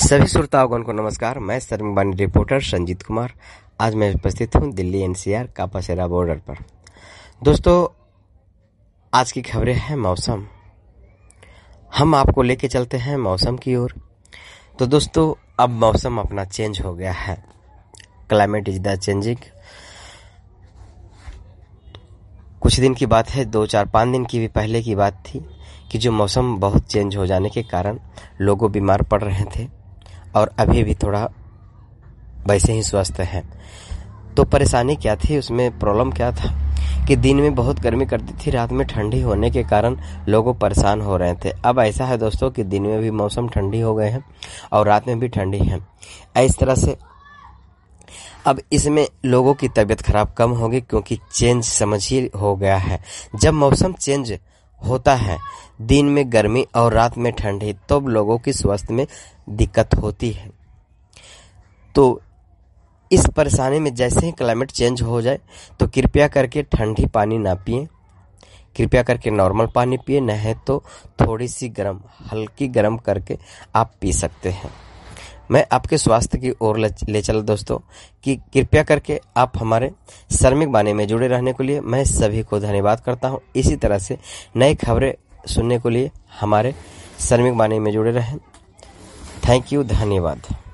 सभी श्रोताओं को नमस्कार। मैं श्रमिक बानी रिपोर्टर संजीत कुमार। आज मैं उपस्थित हूं दिल्ली एनसीआर कापासेरा बॉर्डर पर। दोस्तों, आज की खबरें हैं मौसम। हम आपको लेके चलते हैं मौसम की ओर। तो दोस्तों, अब मौसम अपना चेंज हो गया है। Climate is the changing. कुछ दिन की बात है, 2-4-5 दिन की भी पहले की बात थी कि जो मौसम बहुत चेंज हो जाने के कारण लोग बीमार पड़ रहे थे और अभी भी थोड़ा वैसे ही स्वस्थ हैं। तो परेशानी क्या थी, उसमें प्रॉब्लम क्या था कि दिन में बहुत गर्मी करती थी, रात में ठंडी होने के कारण लोग परेशान हो रहे थे। अब ऐसा है दोस्तों कि दिन में भी मौसम ठंडी हो गए हैं और रात में भी ठंडी है। इस तरह से अब इसमें लोगों की तबीयत खराब कम होगी, क्योंकि चेंज समझिए हो गया है। जब मौसम चेंज होता है, दिन में गर्मी और रात में ठंडी, तो लोगों की स्वास्थ्य में दिक्कत होती है। तो इस परेशानी में जैसे ही क्लाइमेट चेंज हो जाए तो कृपया करके ठंडी पानी ना पिएं, कृपया करके नॉर्मल पानी पिए, नहीं तो थोड़ी सी हल्की गर्म करके आप पी सकते हैं। मैं आपके स्वास्थ्य की ओर ले चला दोस्तों कि कृपया करके आप हमारे श्रमिक बानी में जुड़े रहने के लिए मैं सभी को धन्यवाद करता हूं। इसी तरह से नई खबरें सुनने के लिए हमारे श्रमिक बानी में जुड़े रहें। थैंक यू, धन्यवाद।